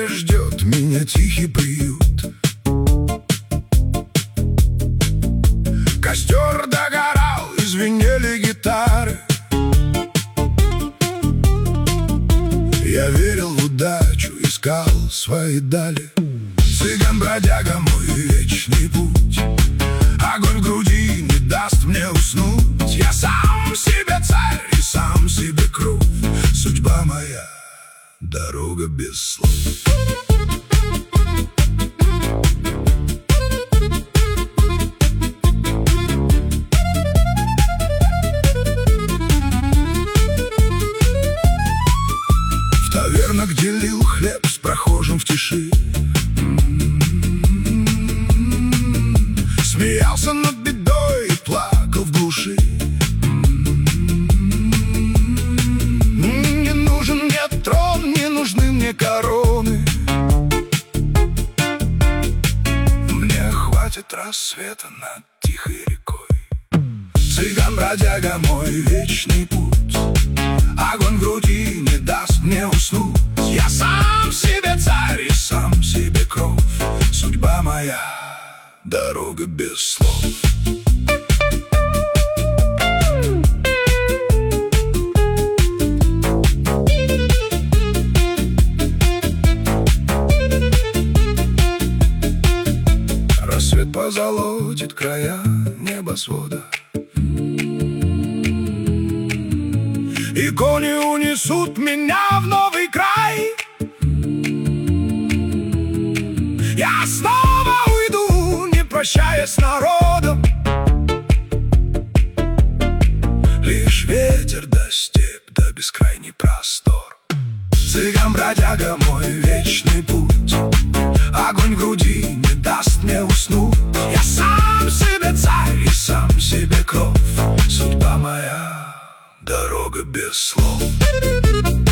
где ждет меня тихий приют. Костер догорал, и звенели гитары. Я верил в удачу, искал свои дали. Цыган-бродяга, мой вечный путь. Огонь в груди не даст мне уснуть. Я сам себе царь и сам себе кровь. Судьба моя — дорога без слов. В тавернах делил хлеб с прохожим в тиши. Смеялся над бедой и плакал в глуши. Не нужен мне трон, не нужны мне короны. Мне хватит рассвета над тихой рекой. Цыган-бродяга, мой вечный путь. Огонь в груди не даст мне уснуть. Я сам себе царь и сам себе кровь. Судьба моя — дорога без слов. Рассвет позолотит края небосвода, и кони унесут меня в новый край. Я снова уйду, не прощаясь с народом. Лишь ветер да степь, да бескрайний простор. Цыган-бродяга, мой вечный путь. Огонь в груди не даст мне уснуть. Я сам себе царь и сам себе кровь. Судьба моя — дорога без слов.